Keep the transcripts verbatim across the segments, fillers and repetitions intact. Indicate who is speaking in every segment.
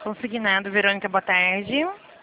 Speaker 1: Consignado, Verônica, boa tarde.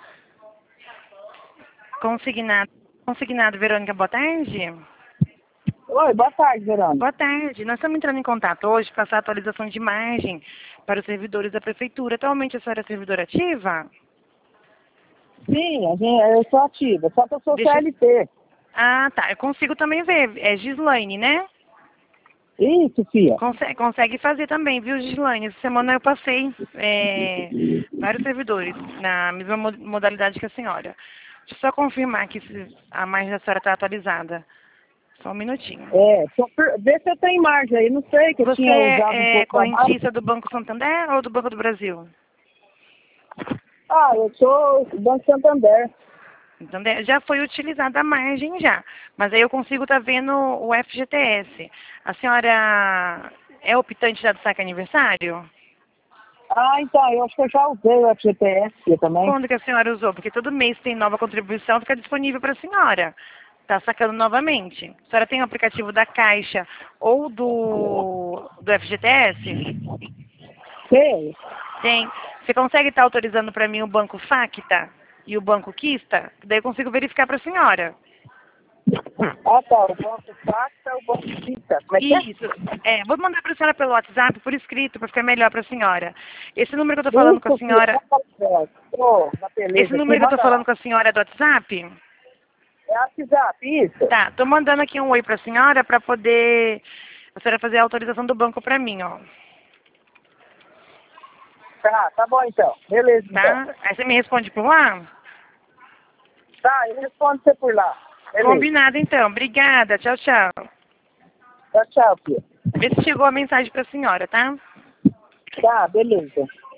Speaker 1: Consignado, consignado, Verônica, boa tarde.
Speaker 2: Oi, boa tarde, Verônica.
Speaker 1: Boa tarde. Nós estamos entrando em contato hoje para passar a atualização de imagem para os servidores da Prefeitura. Atualmente a senhora é servidora ativa?
Speaker 2: Sim, a gente, eu sou ativa, só que eu sou
Speaker 1: Deixa-
Speaker 2: C L T.
Speaker 1: Ah, tá. Eu consigo também ver. É Gislaine, né?
Speaker 2: Isso, filha.
Speaker 1: Consegue, consegue fazer também, viu, Gislaine? Essa semana eu passei é, vários servidores na mesma mo- modalidade que a senhora. Deixa eu só confirmar que se a imagem da senhora está atualizada. Só um minutinho.
Speaker 2: É, só per- vê se eu tenho margem aí, não sei, que eu
Speaker 1: Você
Speaker 2: tinha usado um
Speaker 1: é
Speaker 2: pouco a mais.
Speaker 1: correntista do Banco Santander ou do Banco do Brasil?
Speaker 2: Ah, eu sou do Banco Santander.
Speaker 1: Santander já foi utilizada a margem já, mas aí eu consigo estar vendo o F G T S. A senhora é optante já do saque aniversário?
Speaker 2: Ah, então, eu acho que eu já usei o F G T S também.
Speaker 1: Quando que a senhora usou? Porque todo mês tem nova contribuição, fica disponível para a senhora. Está sacando novamente. A senhora tem o aplicativo da Caixa ou do, do F G T S?
Speaker 2: Sei.
Speaker 1: Tem. Você consegue estar autorizando para mim o Banco Facta e o Banco Quista? Daí eu consigo verificar para a senhora.
Speaker 2: Ah, tá, o Banco Facta, o Banco Cita. Como é que é?
Speaker 1: Isso. É, vou mandar para a senhora pelo WhatsApp, por escrito, para ficar melhor para a senhora. Esse número que eu estou falando com a
Speaker 2: Isso, filha,
Speaker 1: senhora...
Speaker 2: Ô, na beleza,
Speaker 1: Esse número que eu estou
Speaker 2: manda
Speaker 1: falando
Speaker 2: lá.
Speaker 1: com a senhora é do WhatsApp?
Speaker 2: É WhatsApp, isso?
Speaker 1: Tá, tô mandando aqui um oi pra senhora pra poder a senhora fazer a autorização do banco pra mim, ó.
Speaker 2: Tá, tá bom então. Beleza, então.
Speaker 1: Tá? Aí você me responde por lá?
Speaker 2: Tá, eu respondo você por lá. Beleza.
Speaker 1: Combinado então. Obrigada. Tchau, tchau.
Speaker 2: Tchau, tchau, filha.
Speaker 1: Vê se chegou a mensagem pra senhora, tá?
Speaker 2: Tá, beleza.